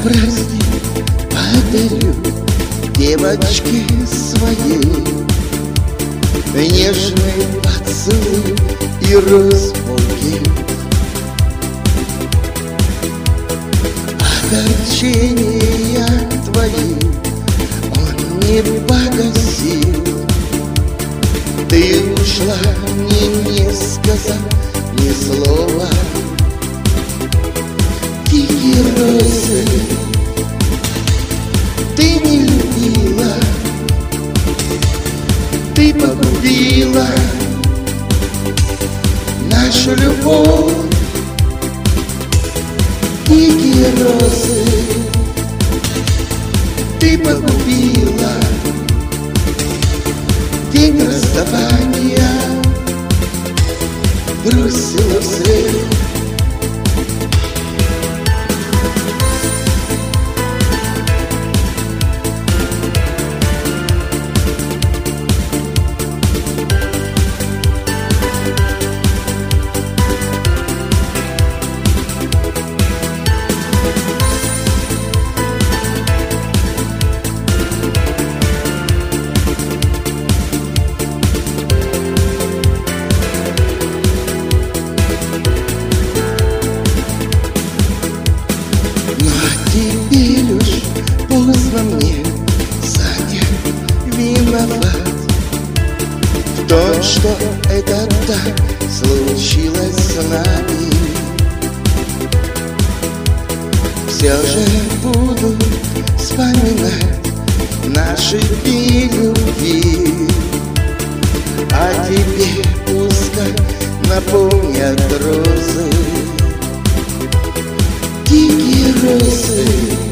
праздник подарю девочке своей нежный поцелуй и розбукет. Огорчения твои он не погасил. Ты ушла, мне не сказав ни слова. Дикие розы ты не любила, ты погубила нашу любовь. Дикие розы ты погубила, день расставания бросила вслед. Теперь уж поздно мне, Саня, виноват в том, что это так случилось с нами. Все же буду вспоминать наши дни любви, а тебе пускай напомнят розы. Дикие розы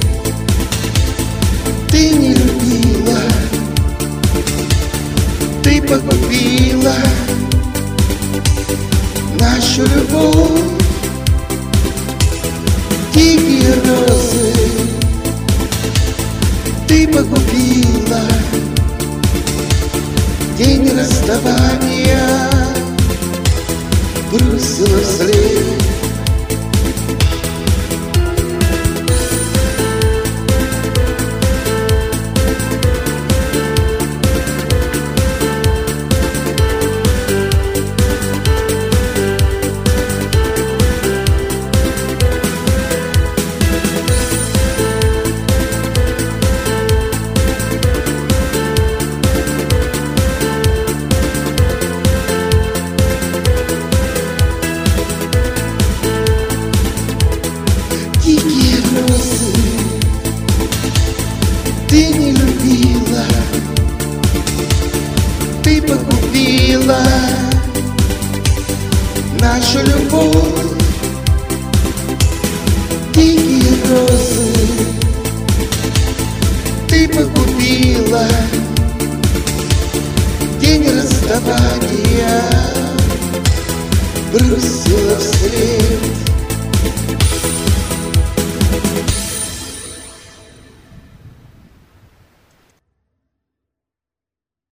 ты не любила, ты погубила нашу любовь. Дикие розы